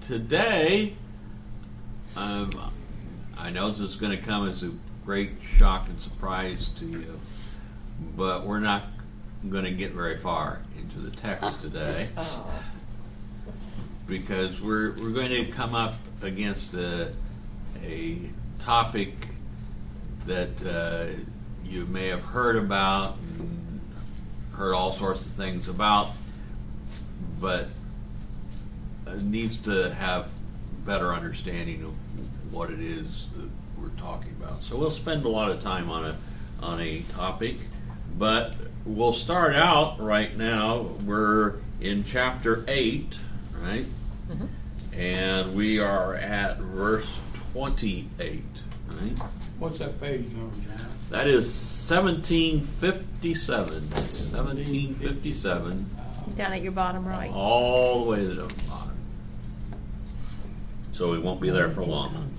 today, I know this is going to come as a great shock and surprise to you, but we're not going to get very far into the text today, because we're going to come up against a topic that you may have heard about and heard all sorts of things about, but needs to have better understanding of what it is that we're talking about. So we'll spend a lot of time on a topic, but we'll start out right now. We're in chapter 8, right? Mm-hmm. And we are at verse 28, right? What's that page number, John? That is 1757. 1757. Down at your bottom right. All the way to the bottom. So we won't be there for long.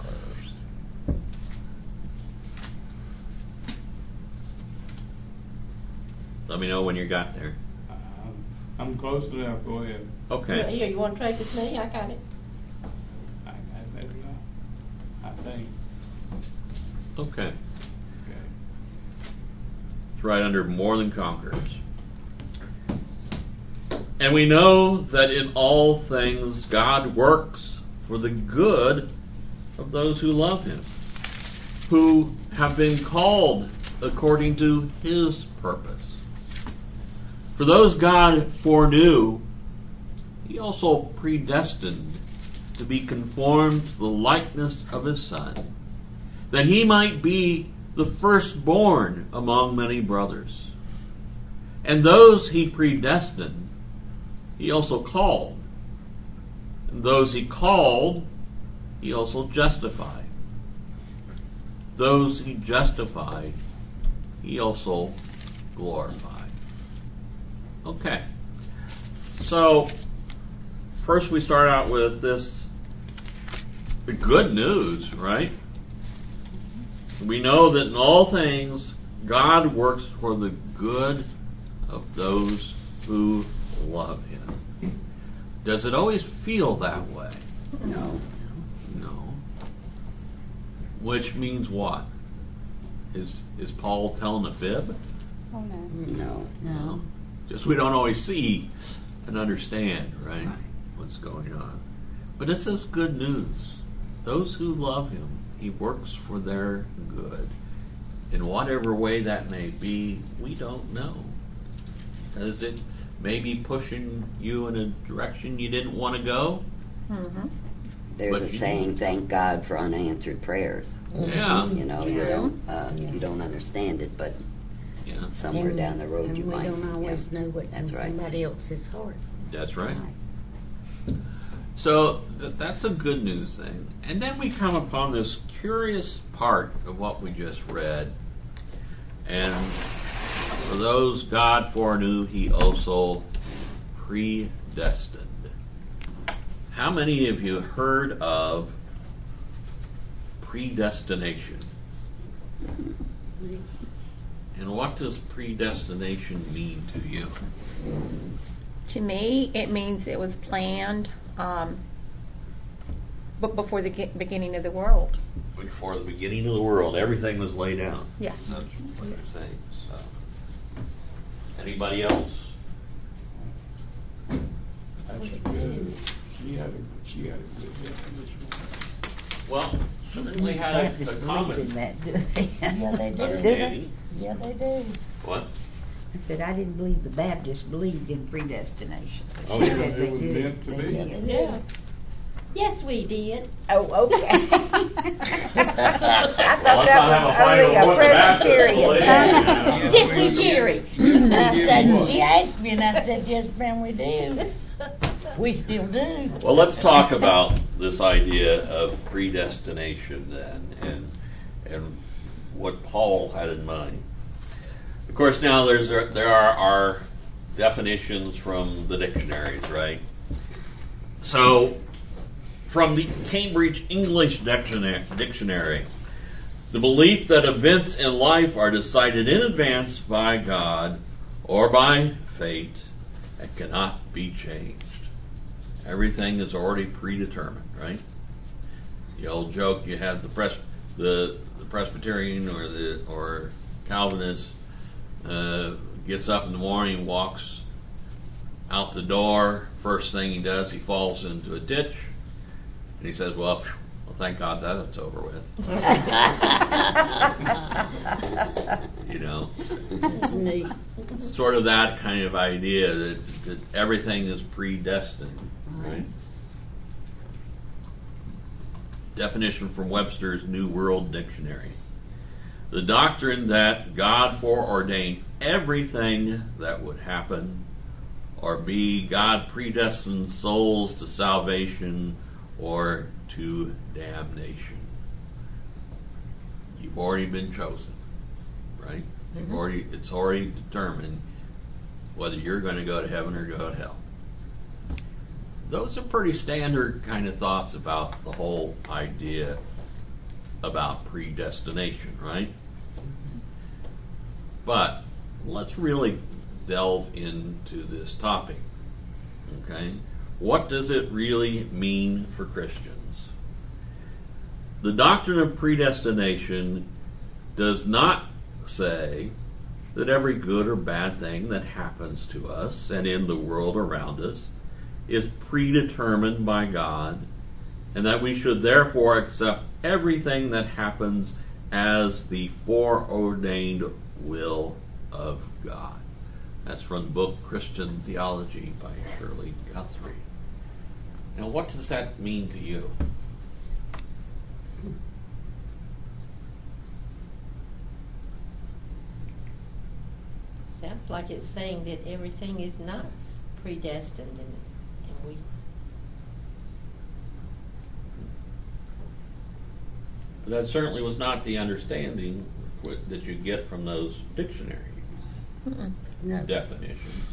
Let me know when you got there. I'm close enough. Go ahead. Okay. Here, you want to trade with me? I got it. I got it, maybe not. I think. Okay. Okay. It's right under more than conquerors. And we know that in all things God works for the good of those who love Him, who have been called according to His purpose. For those God foreknew, He also predestined to be conformed to the likeness of His Son, that He might be the firstborn among many brothers. And those He predestined, He also called. And those He called, He also justified. Those He justified, He also glorified. Okay. So, first we start out with this, the good news, right? We know that in all things, God works for the good of those who love Him. Does it always feel that way? No. No. Which means what? Is Paul telling a fib? Oh, no. No. No. Just we don't always see and understand, right, what's going on. But it says good news. Those who love Him, He works for their good. In whatever way that may be, we don't know. Because it may be pushing you in a direction you didn't want to go. Mm-hmm. There's But a you- saying, thank God for unanswered prayers. Yeah. You know, you don't understand it, but Yeah. somewhere down the road you and might. we don't always yeah. know what's That's in right. somebody else's heart. That's right. So that's a good news thing. And then we come upon this curious part of what we just read. And for those God foreknew, He also predestined. How many of you heard of predestination? And what does predestination mean to you? To me, it means it was planned but before the beginning of the world. Before the beginning of the world, everything was laid out. Yes. That's what you're saying. So, anybody else? That's good. She had a good definition. Well, certainly had a Baptists believe in comment. that, do they? Yeah, they do. Understanding. Yeah, they do. What? I said I didn't believe the Baptists believed in predestination. Oh, They yeah. said they It was did. meant to They be. did. Yeah. Yes, we did. Oh, okay. I thought Well, let's that not have a was fight only over a what the Baptists Presbyterian believe. thing. Did we, Jerry? I said, she asked me, and I said, yes, ma'am, we do. We still do. Well, let's talk about this idea of predestination then, and what Paul had in mind. Of course, now there are our definitions from the dictionaries, right? So, from the Cambridge English Dictionary, the belief that events in life are decided in advance by God or by fate and cannot be changed. Everything is already predetermined, right? The old joke you have the Presbyterian or Calvinist gets up in the morning, walks out the door. First thing he does, he falls into a ditch, and he says, "Well, thank God that's over with." You know, That's neat. sort of that kind of idea that everything is predestined, right? Definition from Webster's New World Dictionary: the doctrine that God foreordained everything that would happen or be. God predestined souls to salvation or to damnation. You've already been chosen, right? It's already determined whether you're going to go to heaven or go to hell. Those are pretty standard kind of thoughts about the whole idea about predestination, right? But let's really delve into this topic, okay? What does it really mean for Christians? The doctrine of predestination does not say that every good or bad thing that happens to us and in the world around us is predetermined by God, and that we should therefore accept everything that happens as the foreordained will of God. That's from the book Christian Theology by Shirley Guthrie. Now, what does that mean to you? Sounds like it's saying that everything is not predestined, and we. That certainly was not the understanding that you get from those dictionary No. definitions.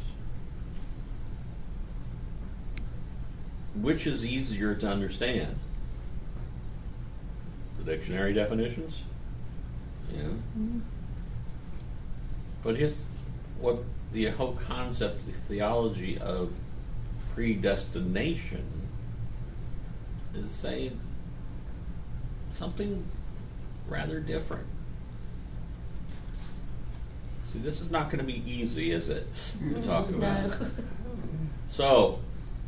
Which is easier to understand? The dictionary definitions? Yeah. But what the whole concept, the theology of predestination is saying something rather different. See, this is not going to be easy, is it, to talk about? No. So,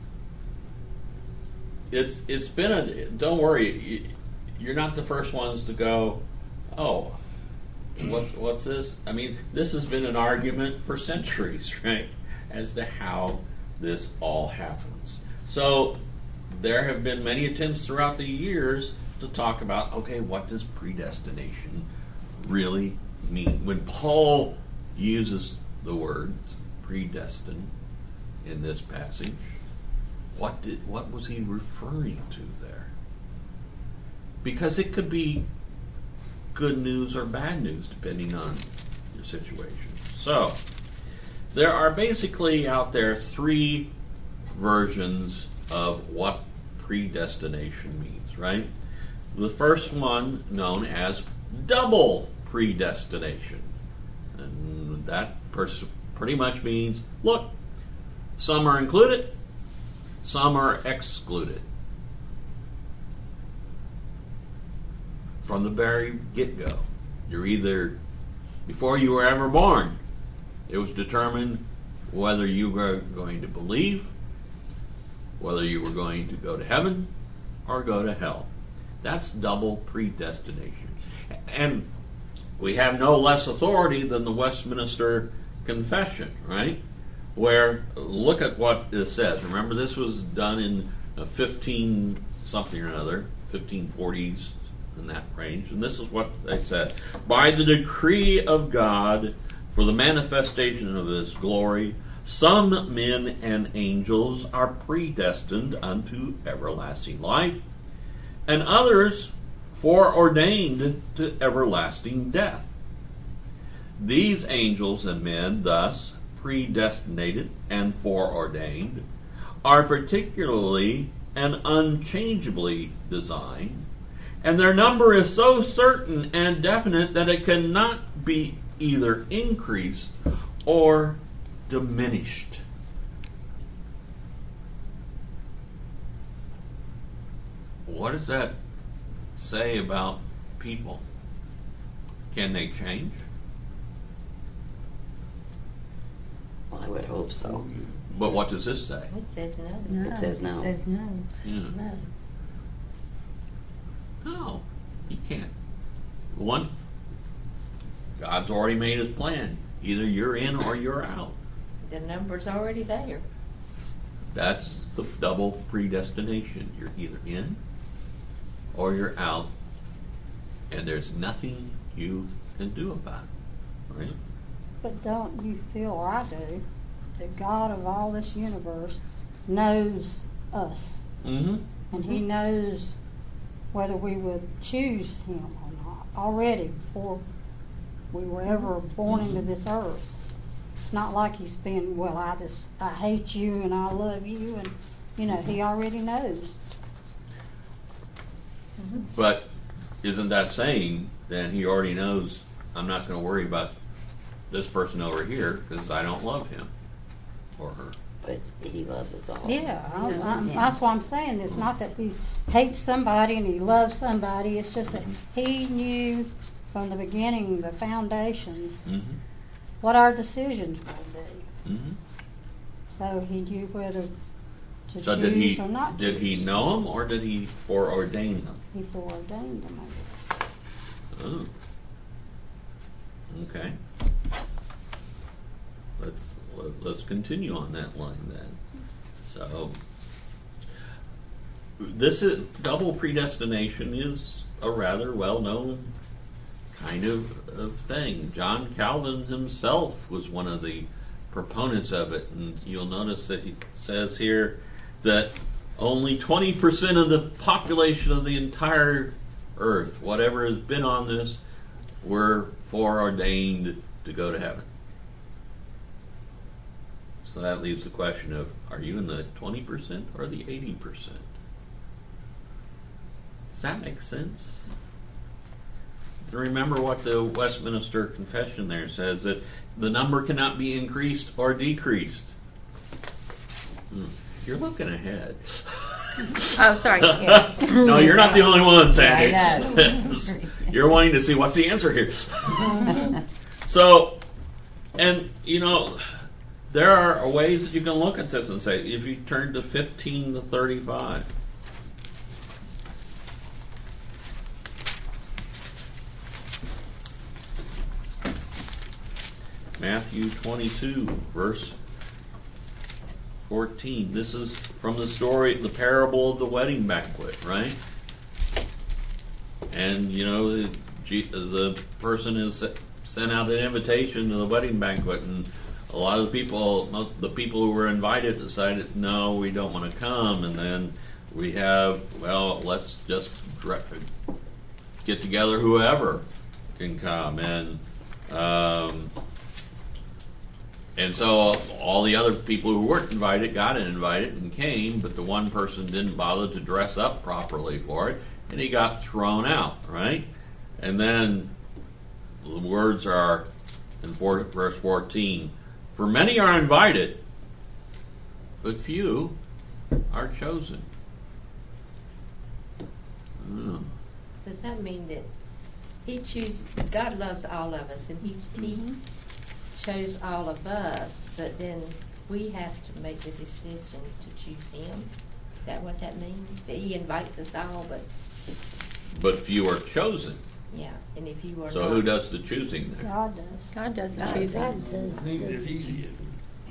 it's been don't worry, you're not the first ones to go, oh, what's this? I mean, this has been an argument for centuries, right, as to how this all happens. So, there have been many attempts throughout the years to talk about, okay, what does predestination really mean? When Paul uses the word predestined in this passage, what was he referring to there? Because it could be good news or bad news depending on your situation. So, there are basically out there three versions of what predestination means, right? The first one known as double predestination. And that pretty much means, look, some are included, some are excluded. From the very get-go. You're either, before you were ever born, it was determined whether you were going to believe, whether you were going to go to heaven or go to hell. That's double predestination. And we have no less authority than the Westminster Confession, right? Where, look at what this says. Remember, this was done in 15 something or another, 1540s, in that range. And this is what they said. By the decree of God, for the manifestation of His glory, some men and angels are predestined unto everlasting life, and others foreordained to everlasting death. These angels and men, thus predestinated and foreordained, are particularly and unchangeably designed, and their number is so certain and definite that it cannot be either increased or diminished. what does that say about people? Can they change? Well, I would hope so. But what does this say? It says no. It says no. It says no. Yeah. No. No, you can't. One, God's already made his plan. Either you're in or you're out. The number's already there. That's the double predestination. You're either in or you're out, and there's nothing you can do about it. Right? But don't you feel, or I do, that God of all this universe knows us, Mm-hmm. and He knows whether we would choose Him or not already before we were ever born into this earth. It's not like He's been, well, I hate you and I love you, and He already knows. But isn't that saying then he already knows I'm not going to worry about this person over here because I don't love him or her? But he loves us all. Yeah, Yeah. that's what I'm saying. It's not that He hates somebody and He loves somebody. It's just that He knew from the beginning, the foundations, Mm-hmm. what our decisions would be. Mm-hmm. So He knew whether to So choose or not did choose. he know them or did he foreordain them? He foreordained them. Oh. Okay. Let's continue on that line then. So this is double predestination is a rather well-known kind of thing. John Calvin himself was one of the proponents of it, and you'll notice that he says here that only 20% of the population of the entire earth, whatever has been on this, were foreordained to go to heaven. So that leaves the question of, are you in the 20% or the 80%? Does that make sense? And remember what the Westminster Confession there says, that the number cannot be increased or decreased. You're looking ahead. Oh, sorry. Yeah. No, you're not the only one, Sandy. I know. You're wanting to see what's the answer here. So, and there are ways that you can look at this and say, if you turn to 15 to 35. Matthew 22, verse 14. This is from the story, the parable of the wedding banquet, right? And, the person is sent out an invitation to the wedding banquet, and a lot of the people who were invited decided, no, we don't want to come. And then we have, well, let's just get together whoever can come. And so all the other people who weren't invited got invited and came, but the one person didn't bother to dress up properly for it, and he got thrown out, right? And then the words are in verse 14, for many are invited, but few are chosen. Does that mean that God loves all of us, and He chose all of us, but then we have to make the decision to choose Him? Is that what that means? That He invites us all, But few are chosen. yeah, and if you are So not, who does the choosing then? God does. God does God choose does. it. It's easy, isn't it?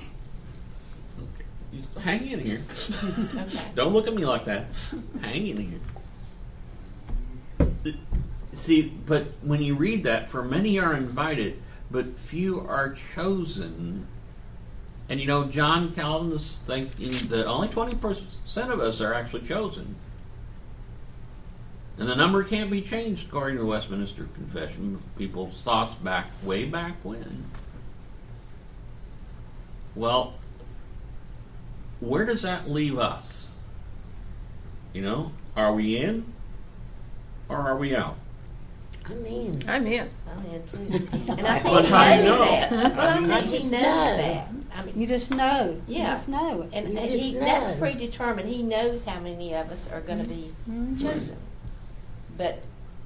Hang in here. okay. Don't look at me like that. Hang in here. See, but when you read that, for many are invited, but few are chosen. And John Calvin is thinking that only 20% of us are actually chosen. And the number can't be changed according to the Westminster Confession. People's thoughts way back when. Well, where does that leave us? Are we in or are we out? I'm in. I'm in. I'm in too. And I think But he how do you knows know? that. Well, I think he Just knows know. that. I mean, You just know. Yeah. You just know it. and You he, just that's know. predetermined. He knows how many of us are going to be Mhm. chosen. But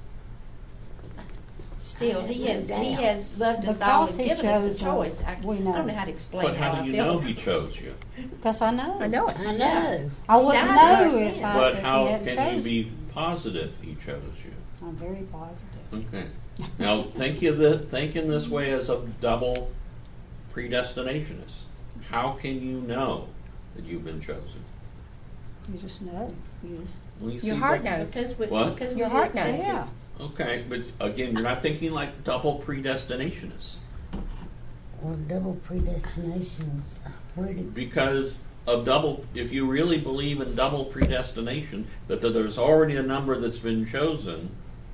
still, he has loved us all and Because he given us chose a choice. I we know. don't know how to explain But how I do you feel. know he chose you? Because I know. I know it. I know. I wouldn't died for our know if sins. I But if he how hadn't can chosen. you be positive he chose you? I'm very positive. Okay. Now think in this way as a double predestinationist. How can you know that you've been chosen? You just know. You just, Well, you Your see, heart that's- knows. What? Because Your we heart accept knows. it. yeah. Okay, but again, you're not thinking like double predestinationists Well, double predestinations. Where did because of double. If you really believe in double predestination, that there's already a number that's been chosen.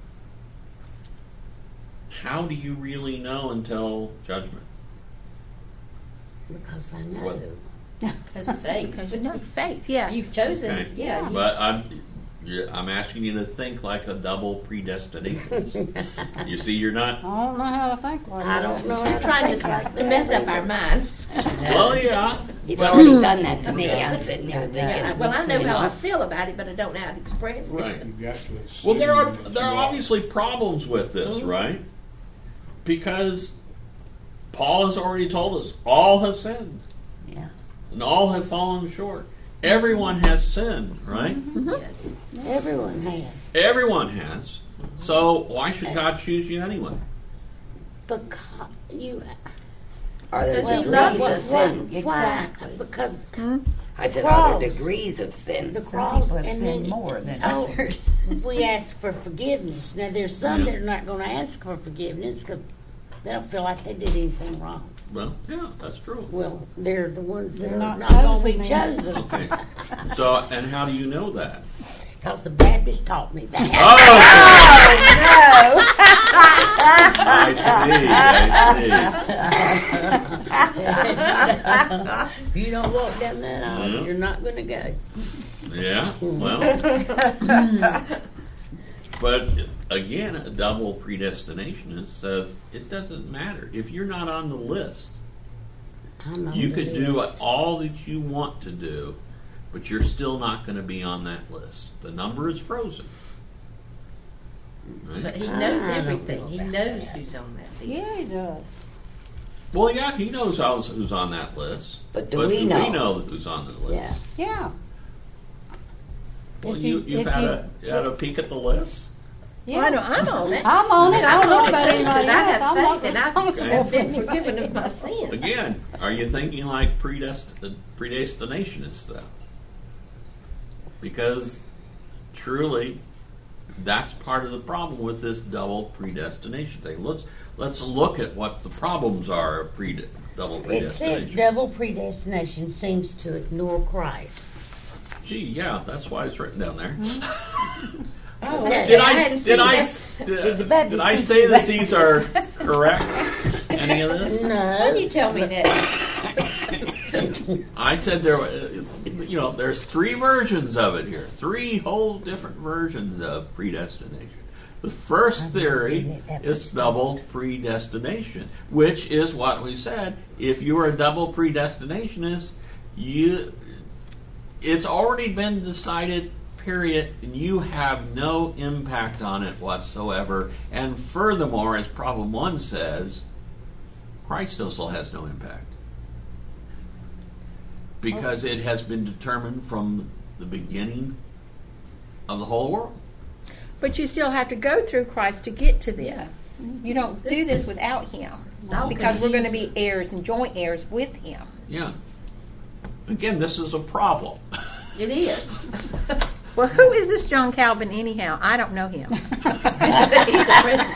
How do you really know until judgment? because I know. What? Because of faith. Because you know faith, yeah. You've chosen. Okay. Yeah. you- But I'm asking you to think like a double predestinationist. You see, you're I not. don't know how to think like I that. don't know. I'm trying to mess up our minds. Well, yeah. He's already done that to me. I'm sitting there thinking. Yeah, well, I know you how I feel about it, but I don't know how to express it. Right. You got to assume Well, there are that you are. obviously problems with this, Mhm. right? Because Paul has already told us all have sinned. Yeah. And all have fallen short. Everyone has sinned, right? Yes. Everyone has. Everyone has. So why should God choose you anyway? Because you. Are there Because he degrees loves of us. sin? Why? Because I said, are there Cross. degrees of sin? the Some cross people have and sinned then more than oh, others. we ask for forgiveness. Now there's some Yeah. that are not going to ask for forgiveness because they don't feel like they did anything wrong. Well, yeah, that's true. Well, they're the ones that They're are not not going to be chosen, chosen. Okay. So, and how do you know that? Because the Baptist taught me that. Oh! I see. If you don't walk down that aisle, Yeah. you're not going to go. Yeah, well. But again, a double predestinationist says it doesn't matter. If you're not on the list, I'm on you the could do list. all that you want to do, but you're still not going to be on that list. The number is frozen. Right? But he knows I don't everything. know He about knows that. who's on that list. Yeah, he does. Well, yeah, he knows who's on that list. But do we know? we know who's on the list? Yeah. Yeah. Well, If you've if had a peek at the list? Well, I know I'm on it. I'm on it. I don't know about anybody Because I else. have I'm not faith and I've responsible for been me. forgiven of my sins. Again, are you thinking like predestinationists though? Because truly, that's part of the problem with this double predestination thing. Let's look at what the problems are of double It says predestination. double predestination seems to ignore Christ. Gee, yeah, that's why it's written down there. Oh, Okay. Did hadn't seen that. did I say that these are correct? Any of this? Why No. do you tell me that? I said there's three versions of it here. Three whole different versions of predestination. The first theory is double predestination, which is what we said. If you are a double predestinationist, it's already been decided, period, and you have no impact on it whatsoever. And furthermore, as problem 1 says, Christ also has no impact. Because it has been determined from the beginning of the whole world. But you still have to go through Christ to get to this. You don't do this without Him. all Because we're going to confusing. be heirs and joint heirs with Him. Yeah. Again, this is a problem. It is. Well, who is this John Calvin anyhow? I don't know him. He's a president.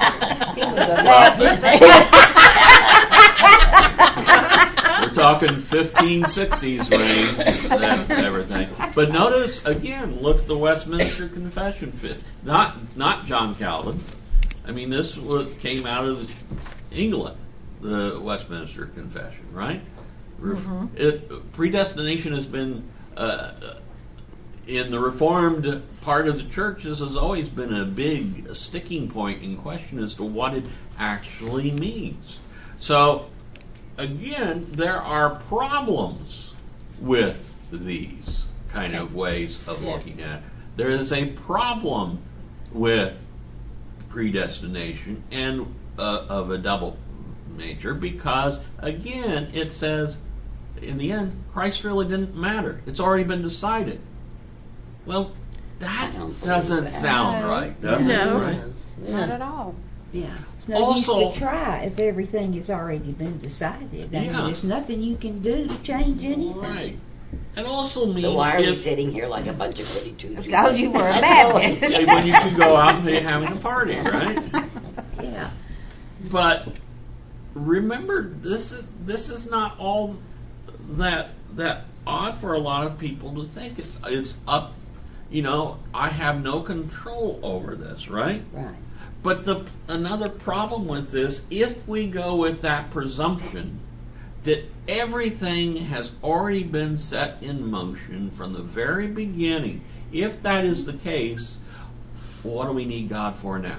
We're talking 1560s range and everything. But notice again, look at the Westminster Confession. Not John Calvin's. I mean, this came out of England, the Westminster Confession, right? Mm-hmm. Predestination has been in the Reformed part of the church, this has always been a big sticking point in question as to what it actually means. So, again, there are problems with these kind of ways of looking at it. There is a problem with predestination and of a double nature because, again, it says, in the end, Christ really didn't matter. It's already been decided. Well, that doesn't sound No. right, does No. it? Right? Not at all. Yeah. No Also- use to try if everything has already been decided. I mean, Yeah. there's nothing you can do to change anything. Right. It also means So why are we if sitting here like a bunch of goody two-shoes? Because you were a That's all. Baptist. when you can go out and be having a party, right? Yeah. But remember, this is not all that odd for a lot of people to think. It's up. You know, I have no control over this, right? Right. But another problem with this, if we go with that presumption that everything has already been set in motion from the very beginning, if that is the case, what do we need God for now?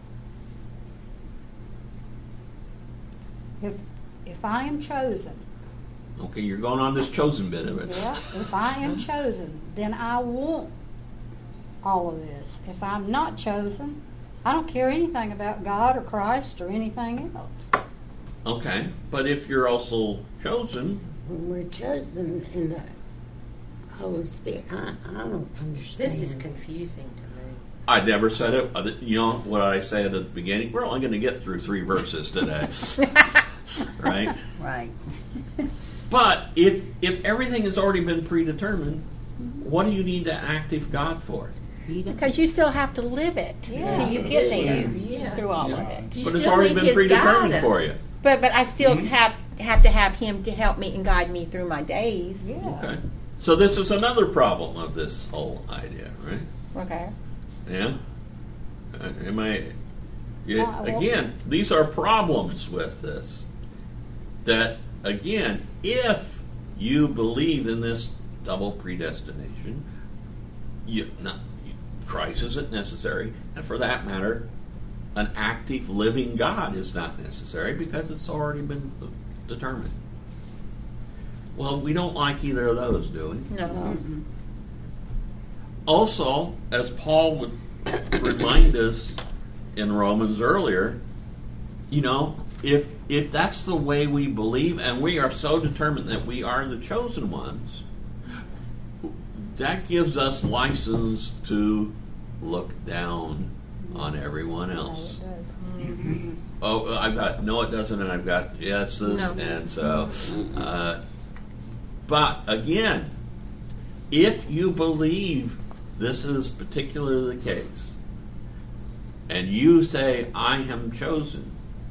If I am chosen, Okay, you're going on this chosen bit of it. yeah, if I am chosen, then I want all of this. If I'm not chosen, I don't care anything about God or Christ or anything else. Okay, but if you're also chosen, When we're chosen in the Holy Spirit, I don't understand. This is confusing to me. I never said it. You know what I said at the beginning? We're only going to get through 3 verses today. Right? Right. But if everything has already been predetermined, what do you need to active God for? Because you still have to live it Yeah. till you get there Yeah. through all of Yeah. it. You But it's still already need been his predetermined guidance. for you. But I still have to have him to help me and guide me through my days. Okay. So this is another problem of this whole idea, right? Okay. Yeah. Am I? Well- Again, these are problems with this. That again, if you believe in this double predestination, Christ isn't necessary, and for that matter, an active living God is not necessary because it's already been determined. Well, we don't like either of those, do we? No. Also, as Paul would remind us in Romans earlier, you know, if that's the way we believe and we are so determined that we are the chosen ones, that gives us license to look down on everyone else. Oh, I've got no, it doesn't, and I've got yeses, No. and so. But again, if you believe this is particularly the case, and you say, I am chosen,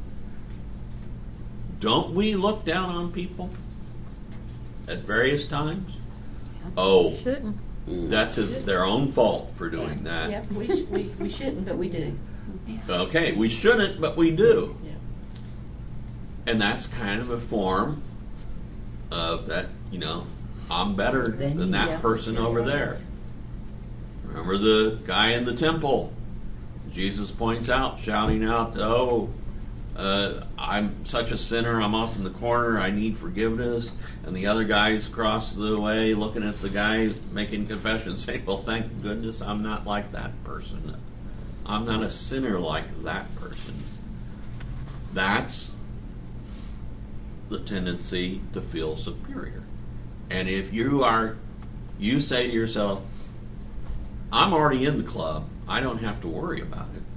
don't we look down on people at various times? Oh, Shouldn't. that's their own fault for doing that. Yeah, we shouldn't, but we do. Okay, we shouldn't, but we do. Yeah. And that's kind of a form of that, you know, I'm better than that Yeah. person over there. Remember the guy in the temple? Jesus points out, shouting out, I'm such a sinner, I'm off in the corner, I need forgiveness. And the other guy's across the way looking at the guy making confession, saying, well, thank goodness I'm not like that person. I'm not a sinner like that person. That's the tendency to feel superior. And if you say to yourself, I'm already in the club, I don't have to worry about it,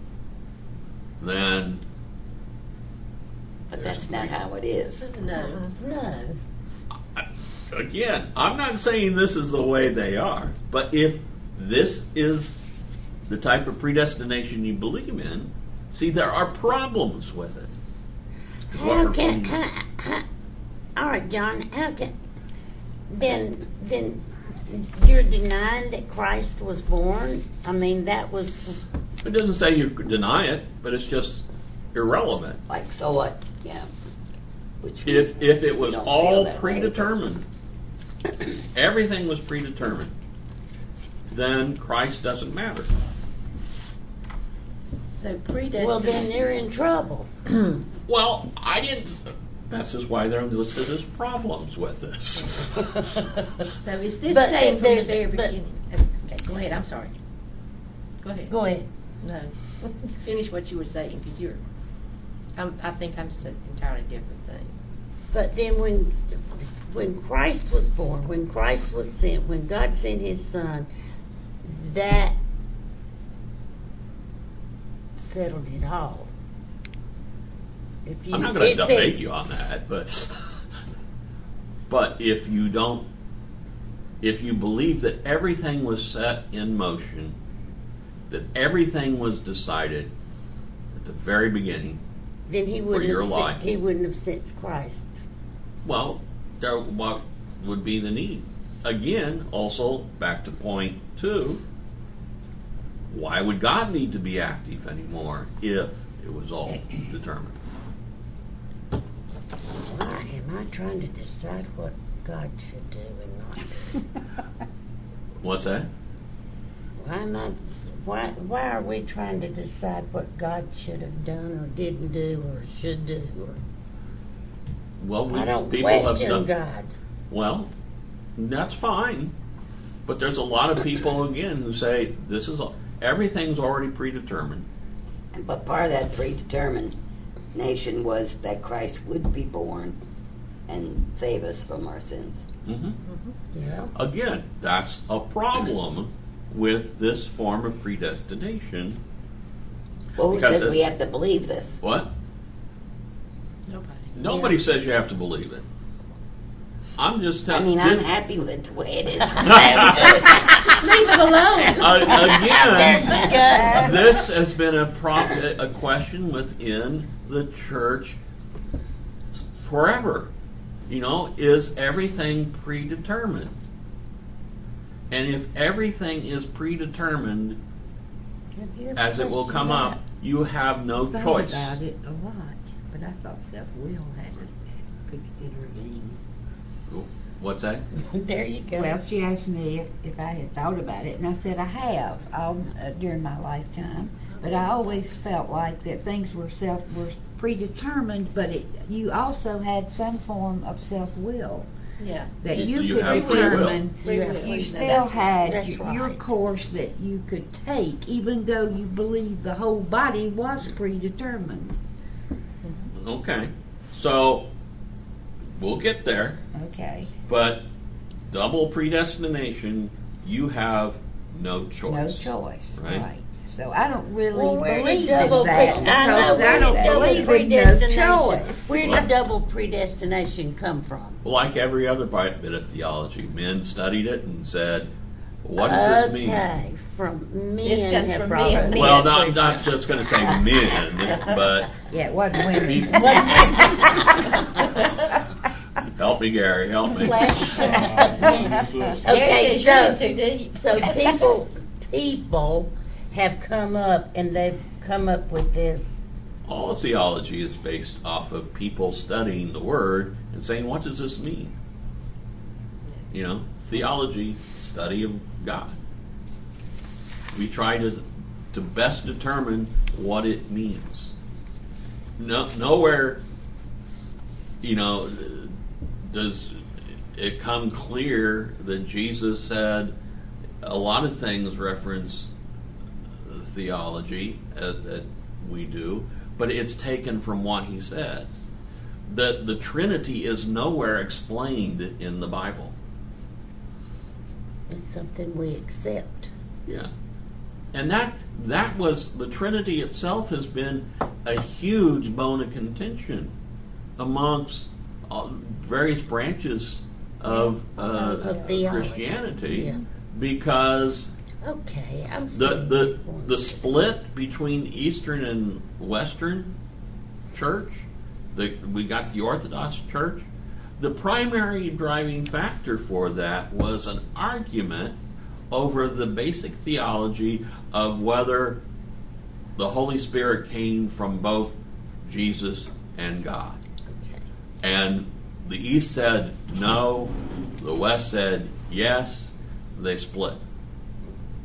then But that's not how it is. No. No. again, I'm not saying this is the way they are, but if this is the type of predestination you believe in, see, there are problems with it. Is what How we're can, finding. all right, John, how can, then you're denying that Christ was born? I mean, that was, It doesn't say you could deny it, but it's just irrelevant. Like, so what? Yeah. Which If it was don't feel all that way, predetermined, everything was predetermined, then Christ doesn't matter. So predestination. Well, then they're in trouble. Well, I didn't. This is why they're listed as problems with this. So is this But saying from the there's- very but- beginning? Okay, go ahead. I'm sorry. Go ahead. Go ahead. No, finish what you were saying because you're. I think I'm saying an entirely different thing. But then when Christ was born, when Christ was sent, when God sent His Son, that settled it all. If you, I'm not going to it debate says- you on that, but if you don't, if you believe that everything was set in motion, that everything was decided at the very beginning, then He for wouldn't your have life. sent, He wouldn't have sent Christ. well, what would be the need? Again, also back to point 2. Why would God need to be active anymore if it was all determined? Why am I trying to decide what God should do and not do? What's that? Why not? Why are we trying to decide what God should have done or didn't do or should do? Well, I don't people have question done. God. Well, that's fine, but there's a lot of people again who say this is everything's already predetermined. But part of that predetermined nation was that Christ would be born and save us from our sins. Mm-hmm. Yeah. Again, that's a problem with this form of predestination. Well, who Because says it's- we have to believe this? What? Nobody. Nobody says you have to believe it. I'm just I telling. mean, I'm this- happy with the way it is. Leave it alone. Again, this has been a question within the church forever. You know, is everything predetermined? And if everything is predetermined, as it will come up, you have no thought choice. about it a lot, but I thought self-will could intervene. What's that? There you go. Well, she asked me if I had thought about it, and I said I have during my lifetime. But I always felt like that things were predetermined, but you also had some form of self-will. Yeah. That Yes, you you could have free will. determine. Free will. You No, still that's- had that's your right. course that you could take, even though you believed the whole body was predetermined. Okay. So, we'll get there. Okay. But double predestination, you have no choice. No choice. Right. Right. So I don't really Well, where believe did in double that I know because I where don't did double believe in no predestination. choice. Where did double predestination come from? Like every other bit of theology, men studied it and said, what does this mean? Okay, from This men comes have from brought men. up. Well, not just going to say men, but Yeah, it wasn't women. help me, Gary, help me. Flesh. Okay, Gary says so you're in too deep. so people have come up and they've come up with this. All theology is based off of people studying the Word and saying, what does this mean? You know, theology, study of God. We try to best determine what it means. Nowhere, you know, does it come clear that Jesus said a lot of things reference theology that we do, but it's taken from what he says. The Trinity is nowhere explained in the Bible. It's something we accept. Yeah. And that was, the Trinity itself has been a huge bone of contention amongst various branches of theology. Christianity, Yeah. because Okay, I'm the split between Eastern and Western Church, we got the Orthodox Church. The primary driving factor for that was an argument over the basic theology of whether the Holy Spirit came from both Jesus and God. Okay. And the East said no, the West said yes, they split.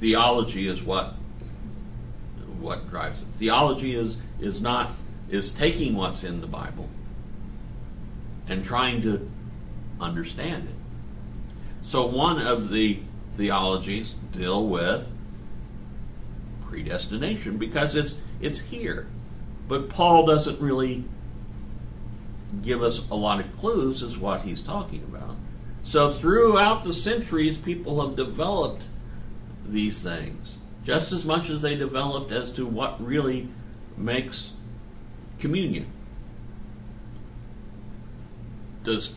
theology is what drives it. Theology is taking what's in the Bible and trying to understand it. So one of the theologies deal with predestination because it's here. But Paul doesn't really give us a lot of clues as what he's talking about. So throughout the centuries, people have developed these things just as much as they developed as to what really makes communion. Does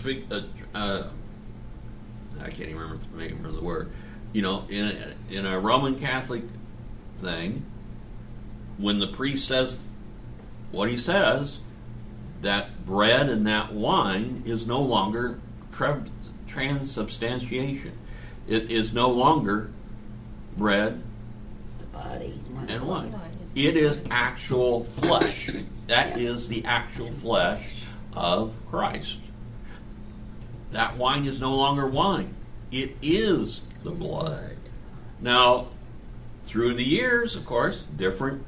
I can't even remember the word. You know, in a Roman Catholic thing, when the priest says what he says, that bread and that wine is no longer transubstantiation. It is no longer bread It's the body. and wine. It is actual flesh. That is the actual flesh of Christ. That wine is no longer wine. It is the blood. Now, through the years, of course, different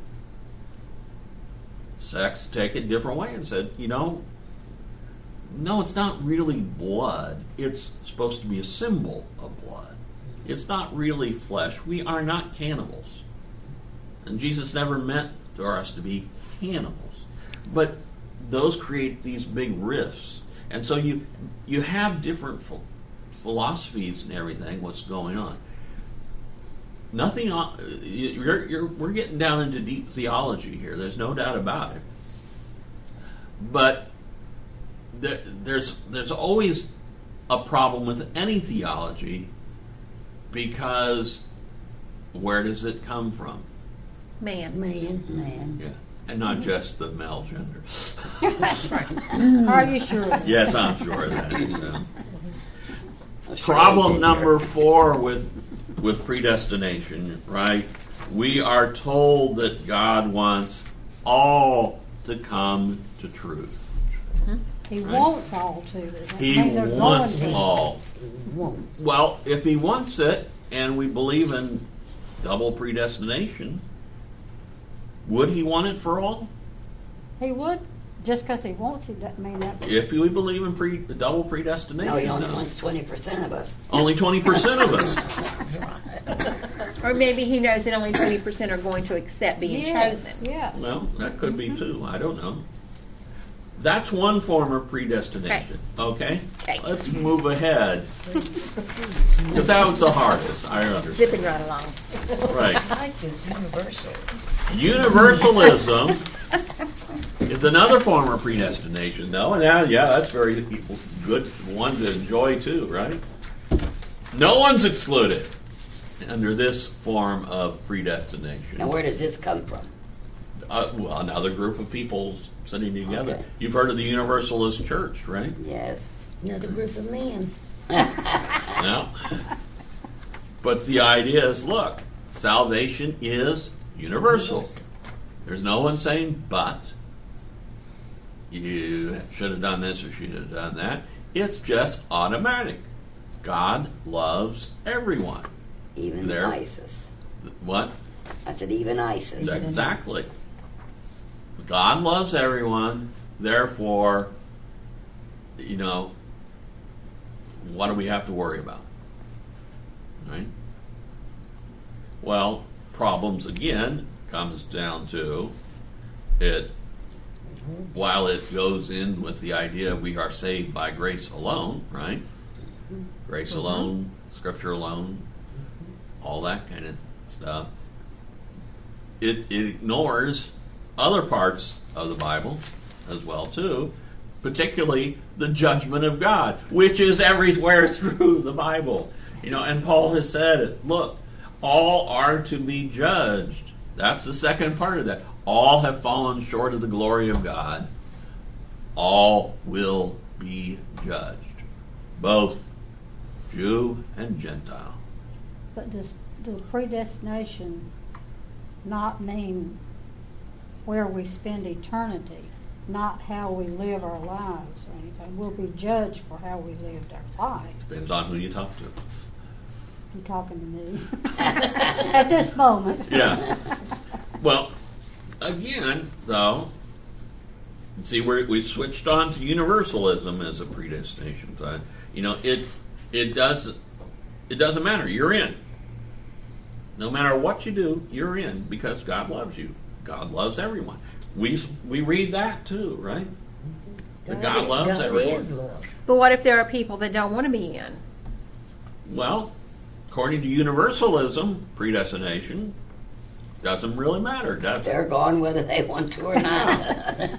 sects take it a different way and said, no, it's not really blood. It's supposed to be a symbol of blood. It's not really flesh. We are not cannibals. And Jesus never meant for us to be cannibals. But those create these big rifts. And so you have different philosophies and everything, what's going on. Nothing. We're getting down into deep theology here. There's no doubt about it. But there's always a problem with any theology because where does it come from? Man. Yeah, and not just the male gender. Are you sure? Yes, I'm sure of that. So. Well, sure Problem it's in number there. 4 with predestination, right? We are told that God wants all to come to truth. He Right. wants all to. Does that He mean they're wants going to? all. Well, if he wants it, and we believe in double predestination, would he want it for all? He would. Just because he wants it doesn't mean that's. If we believe in double predestination, No, he only wants 20% of us. only 20% of us. Or maybe he knows that only 20% are going to accept being Yes, chosen. Yeah. Well, that could be too. I don't know. That's one form of predestination. Okay? Okay. Let's move ahead. Because that was the hardest. I understand. Zipping right along. Right. I like this universal. Universalism is another form of predestination, though. And that's very good one to enjoy too, right? No one's excluded under this form of predestination. Now, where does this come from? Well, another group of people sitting together. Okay. You've heard of the Universalist Church, right? Yes. Another group of men. No. But the idea is, look, salvation is universal. There's no one saying, but you should have done this or should have done that. It's just automatic. God loves everyone. Even There. ISIS. What? I said even ISIS. Exactly. God loves everyone, therefore, what do we have to worry about? Right? Well, problems again comes down to it. While it goes in with the idea we are saved by grace alone, right? Grace alone, Scripture alone, all that kind of stuff. It ignores other parts of the Bible as well too, particularly the judgment of God, which is everywhere through the Bible. And Paul has said it. Look, all are to be judged. That's the second part of that. All have fallen short of the glory of God. All will be judged, both Jew and Gentile. But does the predestination not mean where we spend eternity, not how we live our lives or anything? We'll be judged for how we lived our life. Depends on who you talk to. You're talking to me at this moment. Yeah. Well, again, though, see, we switched on to universalism as a predestination side. You know, it doesn't matter. You're in. No matter what you do, you're in because God loves you. God loves everyone. We read that too, right? That God loves everyone. Is love. But what if there are people that don't want to be in? Well, according to universalism, predestination doesn't really matter, does it? They're gone whether they want to or not.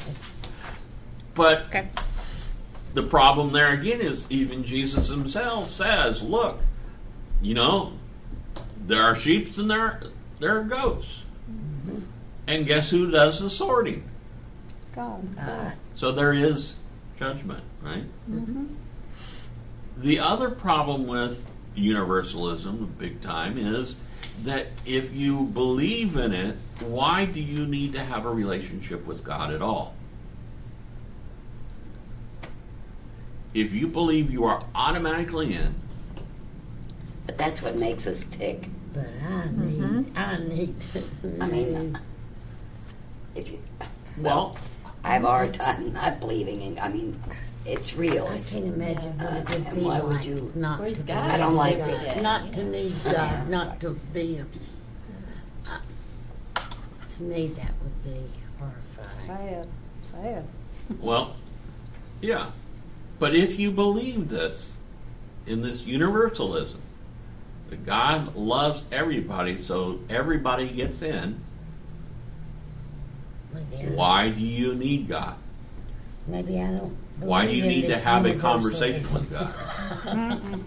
But Okay. the problem there again is even Jesus himself says, look, you know, there are sheep and there are goats. Mm-hmm. And guess who does the sorting? God. So there is judgment, right? Mm-hmm. The other problem with universalism, big time, is that if you believe in it, why do you need to have a relationship with God at all? If you believe you are automatically in, But that's what makes us tick. But I need. I mean, if you, well, I have a hard time not believing in. I mean, it's real. I It's, can't imagine what it would and be why would like you- not Praise to God. I don't like every it. day. not to need God, not to be to me that would be horrifying. Sad. well, yeah. But if you believe this, in this universalism, that God loves everybody, so everybody gets in, Maybe why do you need God? Maybe I don't. Why do you believe in need to this have a universalism. conversation with God? Mm-mm.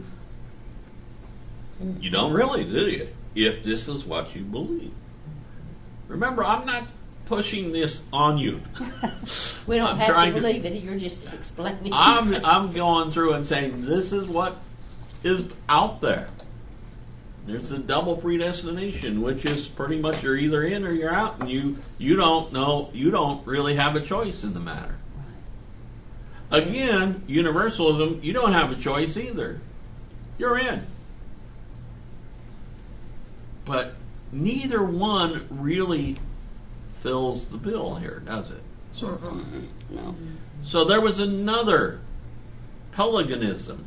You don't really, do you? If this is what you believe. Remember, I'm not pushing this on you. We don't I'm have trying to to- believe it. You're just explaining. I'm going through and saying this is what is out there. There's the double predestination, which is pretty much you're either in or you're out, and you don't know, you don't really have a choice in the matter. Again, universalism, you don't have a choice either. You're in. But neither one really fills the bill here, does it? no. So there was another Pelagianism.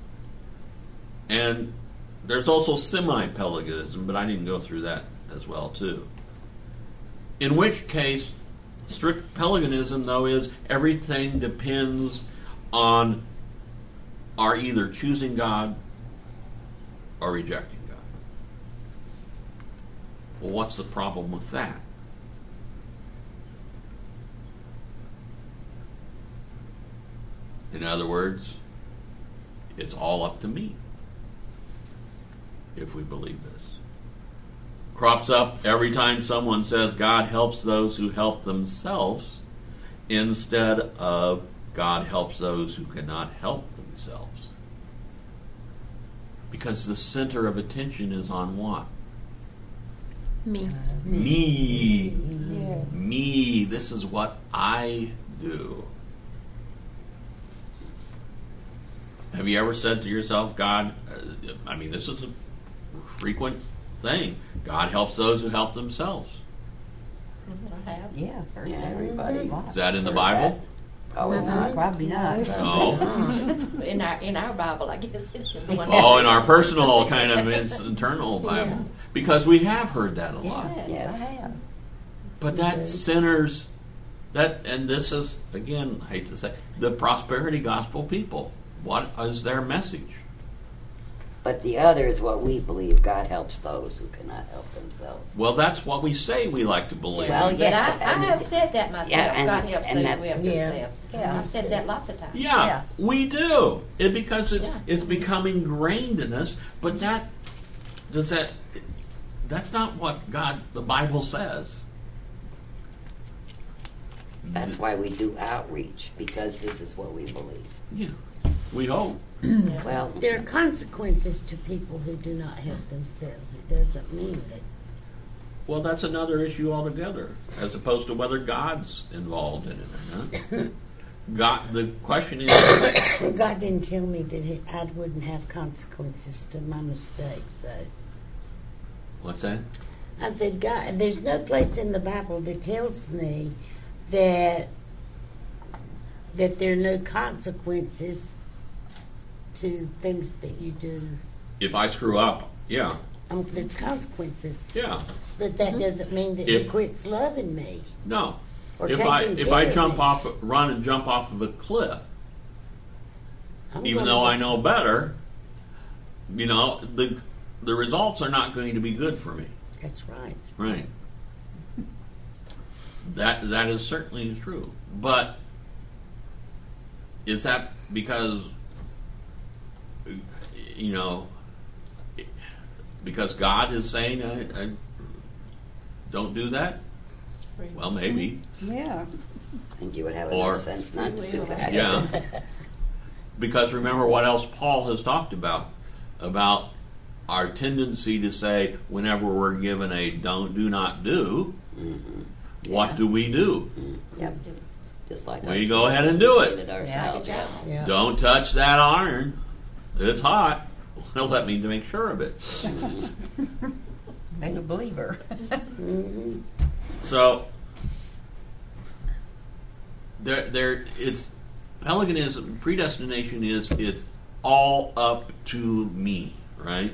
And there's also semi-Pelagianism, but I didn't go through that as well, too. In which case, strict Pelagianism, though, is everything depends on our either choosing God or rejecting God. Well, what's the problem with that? In other words, it's all up to me if we believe this. Crops up every time someone says God helps those who help themselves instead of God helps those who cannot help themselves. Because the center of attention is on what? Me. Me. Yes. Me. This is what I do. Have you ever said to yourself, God, I mean, this is a frequent thing. God helps those who help themselves. I have. Yeah, heard Yeah. everybody. Is that in the Bible? Probably not. Probably not. No. In our Bible, I guess it's the one. Oh, in our personal kind of internal Bible. Yeah. Because we have heard that a lot. Yes. Yes. I have. But that centers, that, and this is, again, I hate to say, the prosperity gospel people. What is their message? But the other is what we believe. God helps those who cannot help themselves. Well, that's what we say we like to believe. Well, But yeah, I and- have said that myself. Yeah, and- God helps and those that- who help Yeah. themselves. Yeah. I've said that lots of times. Yeah, we do. It because Yeah. it's become ingrained in us. But that's not what the Bible says. That's why we do outreach, because this is what we believe. Yeah, we hope. Well, There are consequences to people who do not help themselves. It doesn't mean that. Well, that's another issue altogether, as opposed to whether God's involved in it or not. God, the question is, God didn't tell me that I wouldn't have consequences to my mistakes. So what's that? I said, God, there's no place in the Bible that tells me that there are no consequences to things that you do. If I screw up, yeah, There's consequences, yeah, but that doesn't mean that If- He quits loving me. no. Or If taking I care of me. run and jump off of a cliff, I'm even gonna though get- I know better, the results are not going to be good for me. That's right. Right. That is certainly true. But is that because because God is saying I don't do that? Well, maybe. Yeah. And you would have Or- enough sense not to do that. Yeah. Because remember what else Paul has talked about our tendency to say whenever we're given a do not do, what do we do? Yep. Just like We go ahead and do it. ourselves. Yeah. Don't touch that iron. It's hot. Well, let me make sure of it. Make a believer. Mhm. So it's Pelagianism, predestination is it's all up to me, right?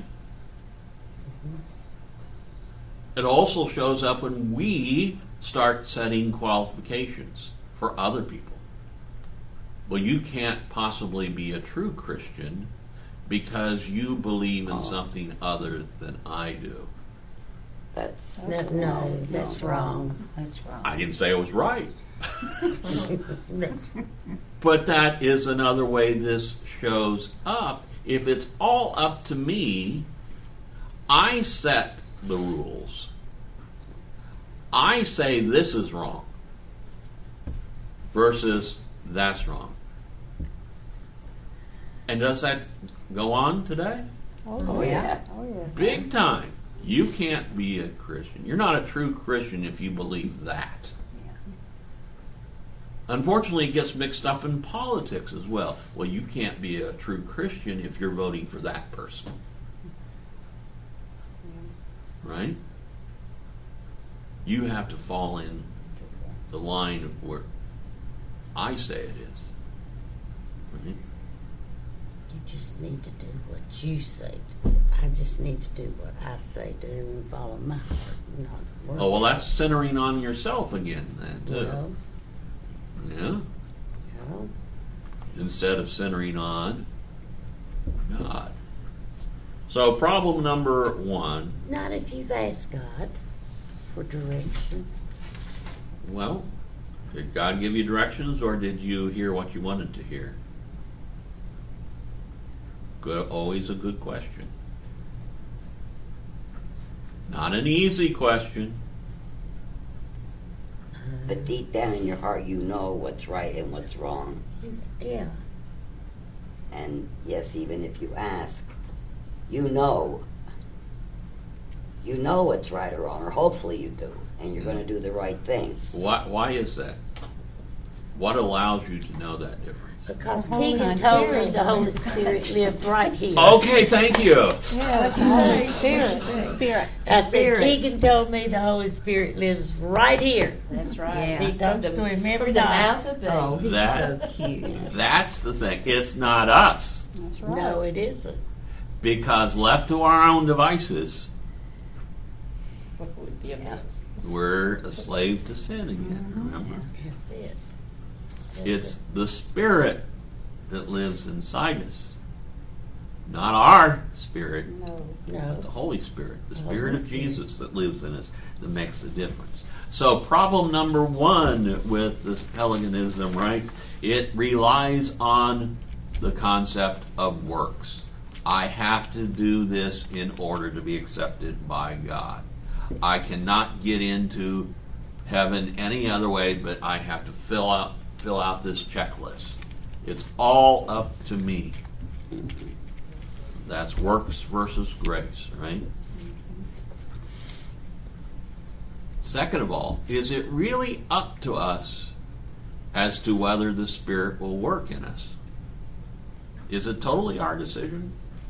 It also shows up when we start setting qualifications for other people. Well, you can't possibly be a true Christian because you believe in something other than I do. That's No, that's wrong. That's wrong. I didn't say it was right. That's But that is another way this shows up. If it's all up to me, I set the rules. I say this is wrong versus that's wrong. And does that go on today? Oh, yeah. Oh, yeah. Big time. You can't be a Christian. You're not a true Christian if you believe that. Unfortunately, it gets mixed up in politics as well. Well, you can't be a true Christian if you're voting for that person. Right? You have to fall in the line of where I say it is. Right? You just need to do what you say. I just need to do what I say do and follow my heart, not words. Oh, well, that's centering on yourself again, then, too. Well, Yeah? no. Instead of centering on God. So, problem number one. Not if you've asked God for direction. Well, did God give you directions or did you hear what you wanted to hear? Good, always a good question. Not an easy question. But deep down in your heart, you know what's right and what's wrong. Yeah. And yes, even if you ask, you know what's right or wrong, or hopefully you do, and you're going to do the right thing. Why is that? What allows you to know that difference? Because Keegan told me the Holy Spirit lived right here. Okay, thank you. Yeah, the Holy Spirit. Spirit. I said, Keegan told me the Holy Spirit lives right here. That's right. Yeah. He talks to him every From the night. mouth of Oh, babes. he's That- so cute. That's the thing. It's not us. That's right. No, it isn't. Because left to our own devices, What would be a mess? we're a slave to sin again, remember? That's it. That's It's it. the Spirit that lives inside us. Not our spirit, No. but No. the Holy Spirit, the The Spirit Holy of Spirit. Jesus that lives in us that makes the difference. So problem number one with this Pelagianism, right? It relies on the concept of works. I have to do this in order to be accepted by God. I cannot get into heaven any other way, but I have to fill out this checklist. It's all up to me. That's works versus grace, right? Second of all, is it really up to us as to whether the Spirit will work in us. Is it totally our decision?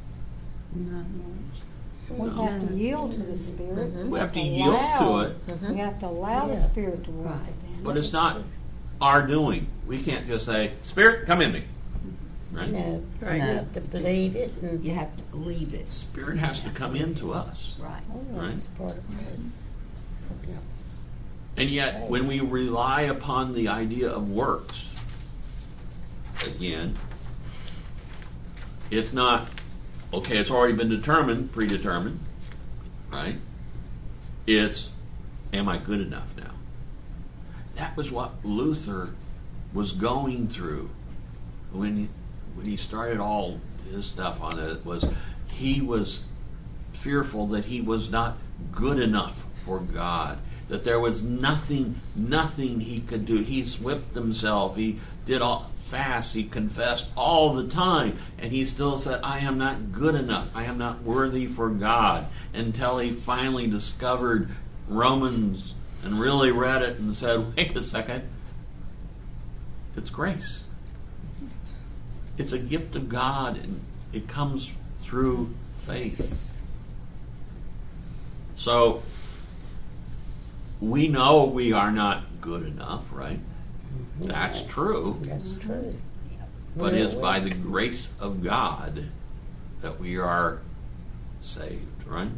We have to yield to the Spirit. We have to yield to it, We have to allow the Spirit to work within. but it's not our doing. We can't just say, Spirit, come in me. Right? No, Right. you have to believe it, and You have to believe it. Spirit has to come into us. Right. Right. it's part of this. Yeah. And yet, when we rely upon the idea of works, again, it's not, okay, it's already been determined, predetermined, right? It's, am I good enough now? That was what Luther was going through when he started all his stuff on it. He was fearful that he was not good enough for God, that there was nothing he could do. He whipped himself. He did all fast. He confessed all the time, and he still said, I am not good enough. I am not worthy for God, until he finally discovered Romans and really read it and said, wait a second, it's grace. It's a gift of God, and it comes through faith. So, we know we are not good enough, right? That's true. That's true. But it's by the grace of God that we are saved, right?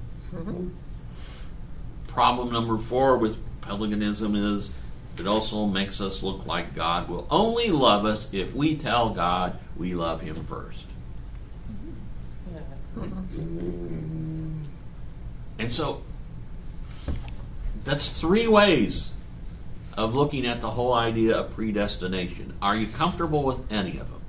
Problem number 4 with paganism is it also makes us look like God will only love us if we tell God we love Him first. And so, that's 3 ways of looking at the whole idea of predestination. Are you comfortable with any of them?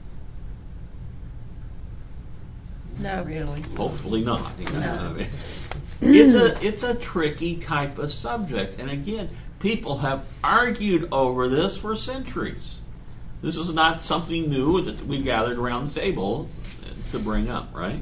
No. Really. Hopefully not. You know, No. I mean, it's a tricky type of subject, and again, people have argued over this for centuries. This is not something new that we gathered around the table to bring up, right?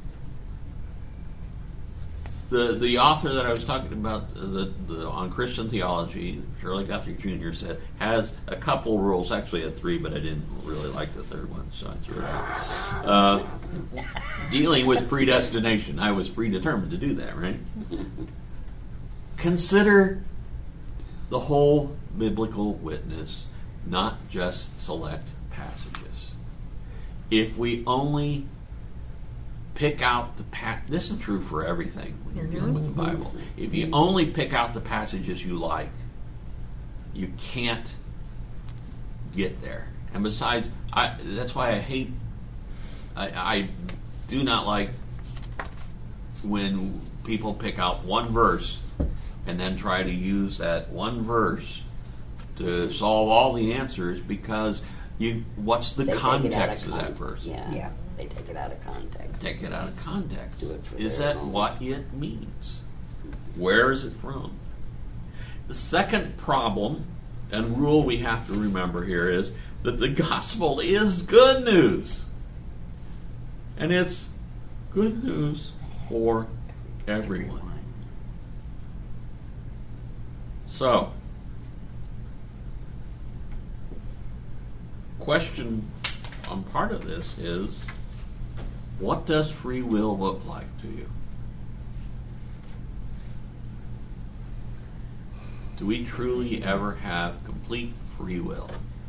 The author that I was talking about on Christian theology, Shirley Guthrie Jr., said has a couple rules. Actually, had 3, but I didn't really like the third one, so I threw it out. Dealing with predestination, I was predetermined to do that, right? Consider the whole biblical witness, not just select passages. If we only pick out the this is true for everything when you're dealing with the Bible. If you only pick out the passages you like, you can't get there. And besides, that's why I hate. I do not like when people pick out one verse and then try to use that one verse to solve all the answers, because what's the context of that verse? Yeah. They take it out of context. Take it out of context. Do it for Is their that own. what it means? Where is it from? The second problem and rule we have to remember here is that the gospel is good news. And it's good news for everyone. So, question on part of this is, what does free will look like to you? Do we truly ever have complete free will?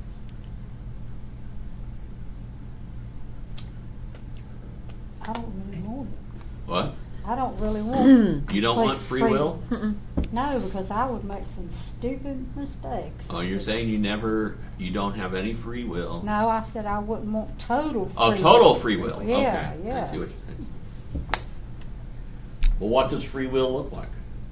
I don't really want it. What? I don't really want You don't want free will? No, because I would make some stupid mistakes. Oh, you're saying you don't have any free will? No, I said I wouldn't want total free Oh, total free will. Yeah, Okay. yeah. I see what you're saying. Well, what does free will look like?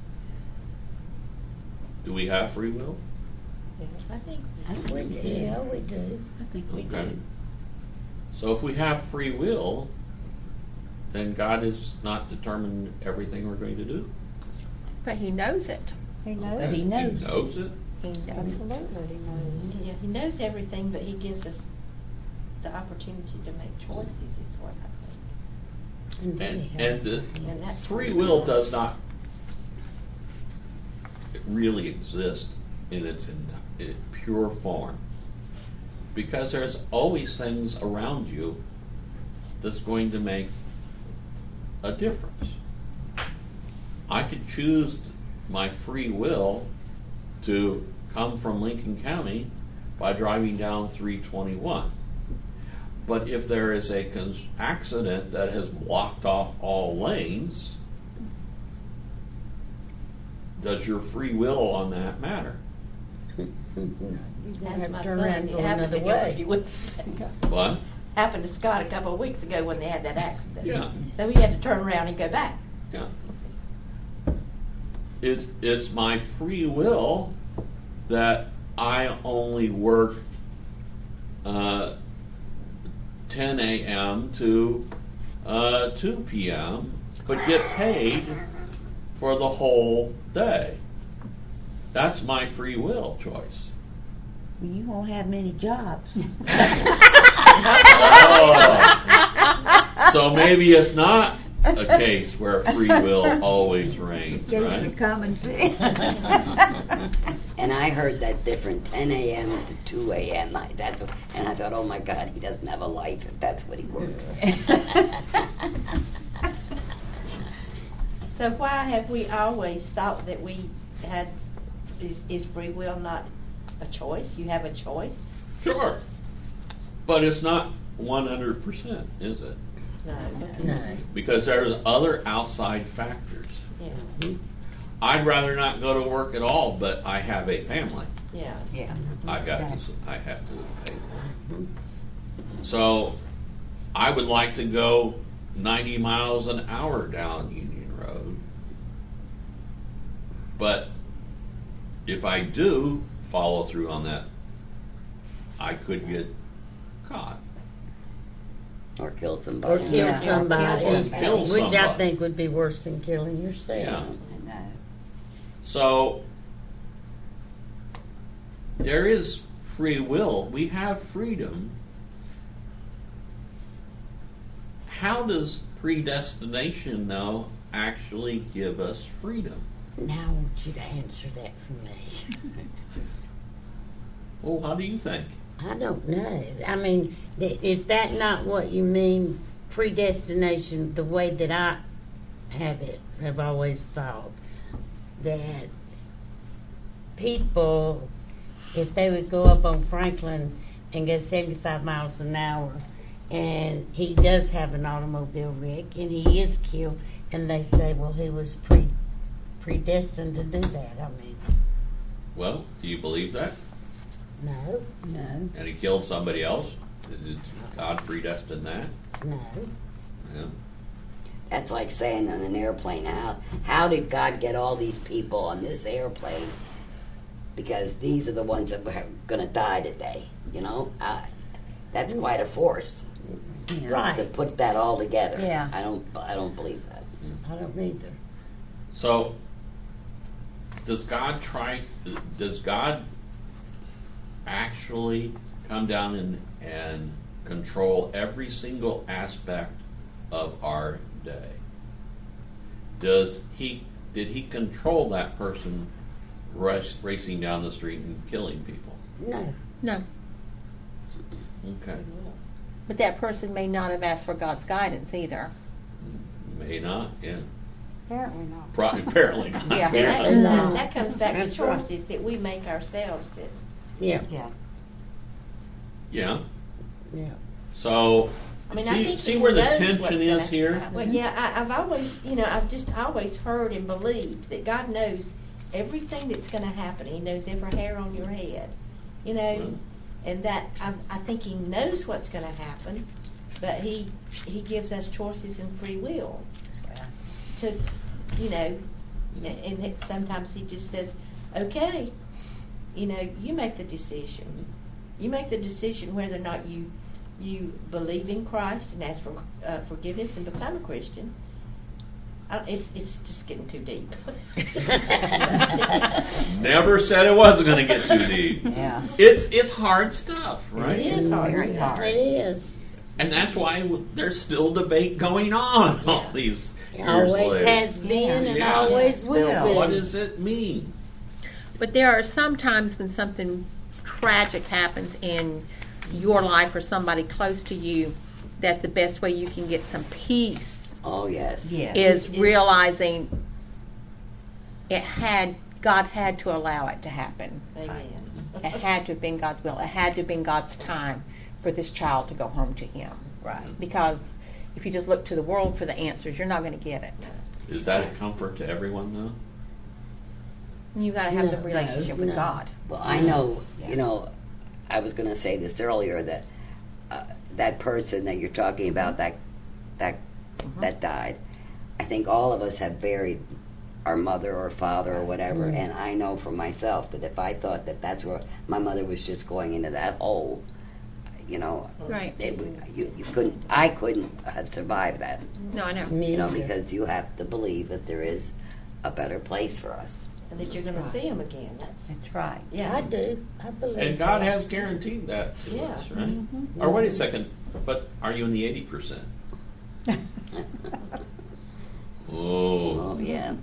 Do we have free will? I think We do. Yeah, we do. I think we Okay. do. So if we have free will, then God has not determined everything we're going to do. But He knows it. He knows. But He knows. He knows it. He knows it. Absolutely, he knows. He knows everything, but He gives us the opportunity to make choices, is what I think. And then And, he and has the And that's free will does not really exist in its pure form because there's always things around you that's going to make a difference. I could choose my free will to come from Lincoln County by driving down 321. But if there is a accident that has blocked off all lanes, does your free will on that matter? That's my turn son. around and It go happened another to way. him a few weeks ago. What? Happened to Scott a couple of weeks ago when they had that accident. Yeah. So he had to turn around and go back. Yeah. It's my free will that I only work 10 a.m. to 2 p.m., but get paid for the whole day. That's my free will choice. You won't have many jobs. Oh. So maybe it's not a case where free will always reigns, Gave you right? common sense. And I heard that different, 10 a.m. to 2 a.m. And I thought, oh my God, he doesn't have a life if that's what he works. So why have we always thought that we had, is free will not a choice? You have a choice? Sure. But it's not 100%, is it? No. No. Because there's other outside factors. Yeah. I'd rather not go to work at all, but I have a family. Yeah. Yeah. I have to pay for. So I would like to go 90 miles an hour down Union Road. But if I do follow through on that, I could get caught. Or kill Or somebody. kill Yeah. somebody, Or kill which I somebody. think would be worse than killing yourself. Yeah. No. So there is free will. We have freedom. How does predestination, though, actually give us freedom? Now I want you to answer that for me. Well, how do you think? I don't know. I mean, is that not what you mean, predestination, the way that I have always thought? That people, if they would go up on Franklin and go 75 miles an hour, and he does have an automobile wreck, and he is killed, and they say, well, he was predestined to do that. I mean, Well, do you believe that? no, No. And he killed somebody else? Did God predestine that? no. Yeah. That's like saying on an airplane, how did God get all these people on this airplane? Because these are the ones that were going to die today. You know, that's quite a force to Right. put that all together. Yeah. I don't believe that. I don't either. So, does God actually come down and control every single aspect of our day? Did he control that person racing down the street and killing people? No. No, Okay. but that person may not have asked for God's guidance either. May not, yeah. Apparently not. Apparently not. Yeah. Apparently. That comes back to That's right. choices that we make ourselves. That Yeah. Yeah. Yeah. Yeah. So, I mean, I think see he where the knows tension what's is gonna here? happen. Well, yeah, I've always, I've just always heard and believed that God knows everything that's going to happen. He knows every hair on your head, and that I think He knows what's going to happen, but He gives us choices and free will to, and sometimes He just says, okay, you make the decision. You make the decision whether or not you believe in Christ and ask for forgiveness and become a Christian. It's just getting too deep. Never said it wasn't going to get too deep. Yeah. It's hard stuff, right? It is hard. Very stuff. hard. It is. And that's why there's still debate going on all these years Always later. has been and Yeah. always will Yeah. be. What does it mean? But there are some times when something tragic happens and your life or somebody close to you, that the best way you can get some peace Oh, yes. Yeah. is realizing God had to allow it to happen. Amen. It had to have been God's will. It had to have been God's time for this child to go home to Him. Right. Because if you just look to the world for the answers, you're not going to get it. Is that a comfort to everyone, though? You got to have the No, relationship with no. God. Well, I know, I was going to say this earlier, that that person that you're talking about that died, I think all of us have buried our mother or father or whatever, and I know for myself that if I thought that that's where my mother was just going into that hole, Right. I couldn't have survived that, No, I know. Me either. because you have to believe that there is a better place for us. And that you're going to see him again. That's right. Yeah. I do. I believe And God that. has guaranteed that to Yeah. us, right? Or wait a second, but are you in the 80%? Oh. Oh, yeah.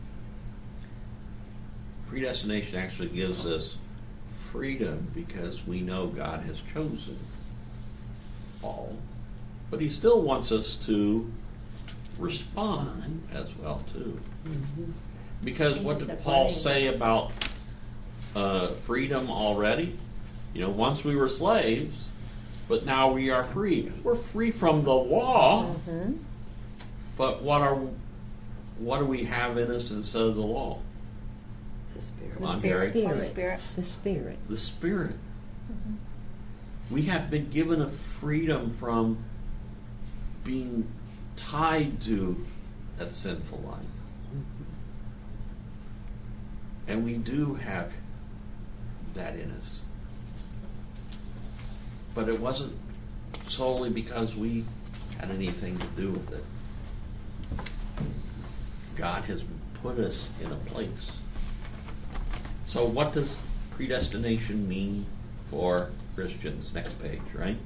Predestination actually gives us freedom because we know God has chosen all, but He still wants us to respond as well too. Because what did Paul say about freedom already? Once we were slaves, but now we are free. We're free from the law, but what do we have in us instead of the law? The Spirit. Come on, Gary. Holy Spirit. The Spirit. The Spirit. We have been given a freedom from being tied to that sinful life. And we do have that in us. But it wasn't solely because we had anything to do with it. God has put us in a place. So what does predestination mean for Christians? Next page, right?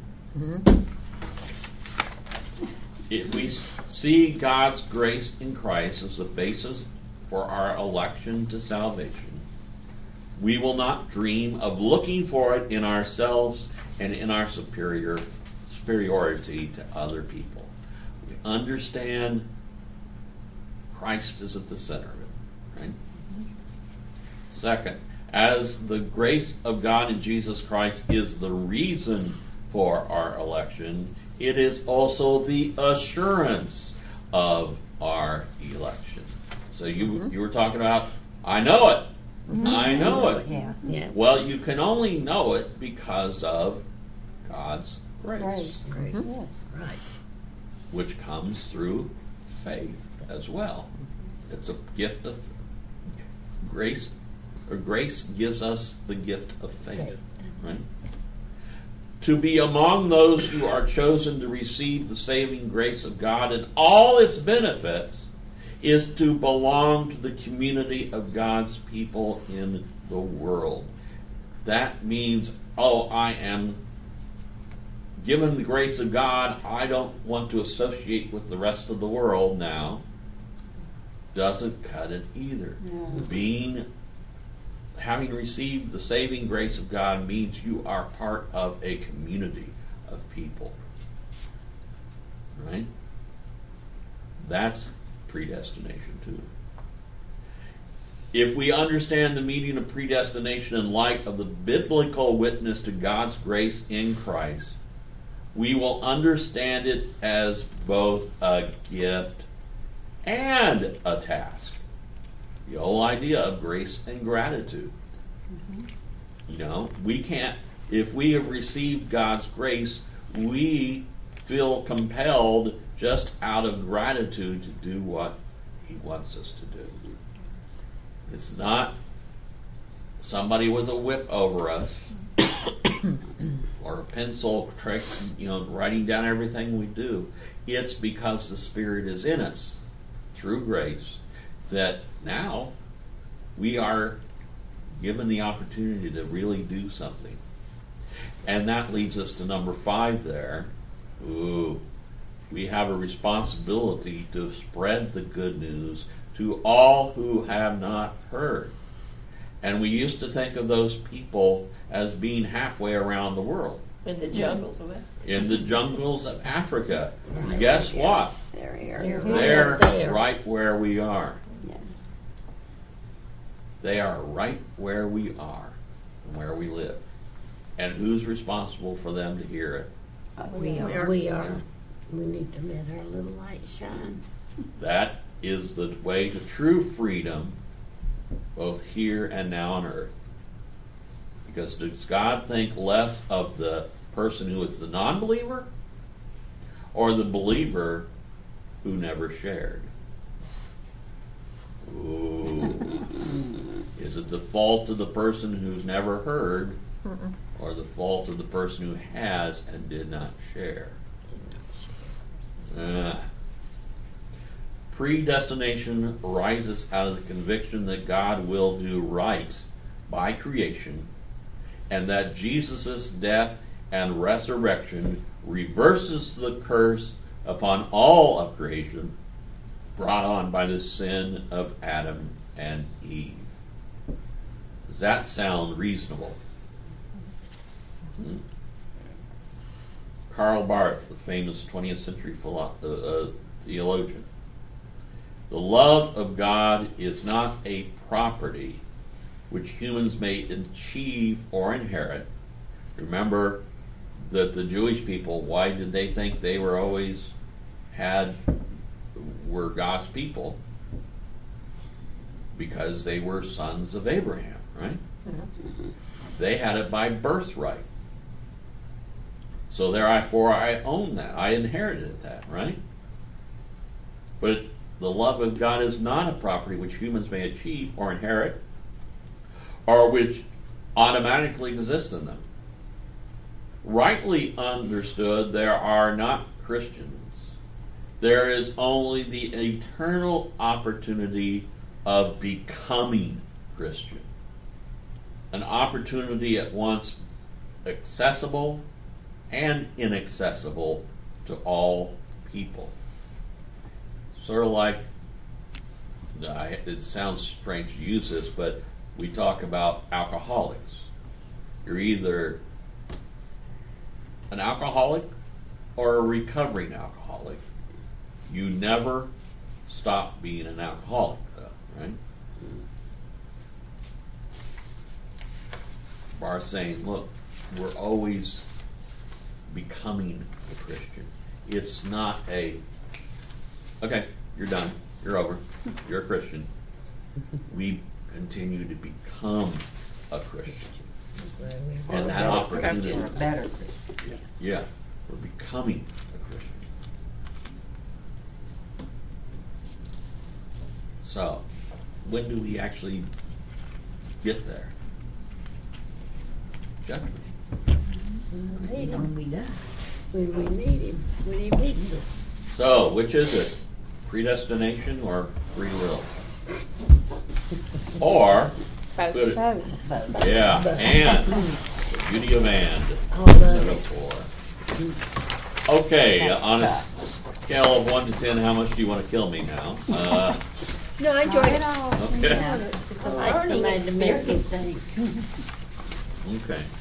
If we see God's grace in Christ as the basis for our election to salvation, we will not dream of looking for it in ourselves and in our superiority to other people. We understand Christ is at the center of it, right? Second, as the grace of God in Jesus Christ is the reason for our election, it is also the assurance of our election. So you were talking about, I know it. I know it. Yeah. Yeah. Well, you can only know it because of God's grace, Grace. Yes. Right. which comes through faith as well. It's a gift of grace, or grace gives us the gift of faith, right? To be among those who are chosen to receive the saving grace of God and all its benefits is to belong to the community of God's people in the world. That means, I am given the grace of God, I don't want to associate with the rest of the world now. Doesn't cut it either. No. Having received the saving grace of God means you are part of a community of people. Right? That's predestination too. If we understand the meaning of predestination in light of the biblical witness to God's grace in Christ, we will understand it as both a gift and a task. The whole idea of grace and gratitude. We can't, if we have received God's grace, we feel compelled just out of gratitude to do what He wants us to do. It's not somebody with a whip over us or a pencil trick, writing down everything we do. It's because the Spirit is in us through grace that now we are given the opportunity to really do something. And that leads us to number 5 there. We have a responsibility to spread the good news to all who have not heard. And we used to think of those people as being halfway around the world. In the jungles of it. in the jungles of Africa. Guess what? They're here. They're right where we are. Yeah. They are right where we are and where we live. And who's responsible for them to hear it? We are. Yeah. We need to let our little light shine. That is the way to true freedom, both here and now on earth. Because does God think less of the person who is the non-believer or the believer who never shared? Ooh. Is it the fault of the person who's never heard or the fault of the person who has and did not share? Predestination rises out of the conviction that God will do right by creation and that Jesus' death and resurrection reverses the curse upon all of creation brought on by the sin of Adam and Eve. Does that sound reasonable? Karl Barth, the famous 20th century theologian. The love of God is not a property which humans may achieve or inherit. Remember that the Jewish people, why did they think they were always were God's people? Because they were sons of Abraham, right? Mm-hmm. They had it by birthright. So therefore I own that. I inherited that, right? But the love of God is not a property which humans may achieve or inherit, or which automatically exist in them. Rightly understood, there are not Christians. There is only the eternal opportunity of becoming Christian. An opportunity at once accessible and inaccessible to all people. Sort of like, it sounds strange to use this, but we talk about alcoholics. You're either an alcoholic or a recovering alcoholic. You never stop being an alcoholic, though, right? Bar's saying, look, we're always becoming a Christian. It's not okay, you're done, you're over, you're a Christian. We continue to become a Christian. And that opportunity. We're a better Christian. Yeah, we're becoming a Christian. So, when do we actually get there? Judgment. When we die. When we need him. When he meets us. So, which is it? Predestination or free will? Or, Both. yeah, and. The beauty of and. Instead of or. Okay, on a scale of 1 to 10, how much do you want to kill me now? No, I enjoyed it. Okay. It's a learning Somebody to make you experience. think. Okay.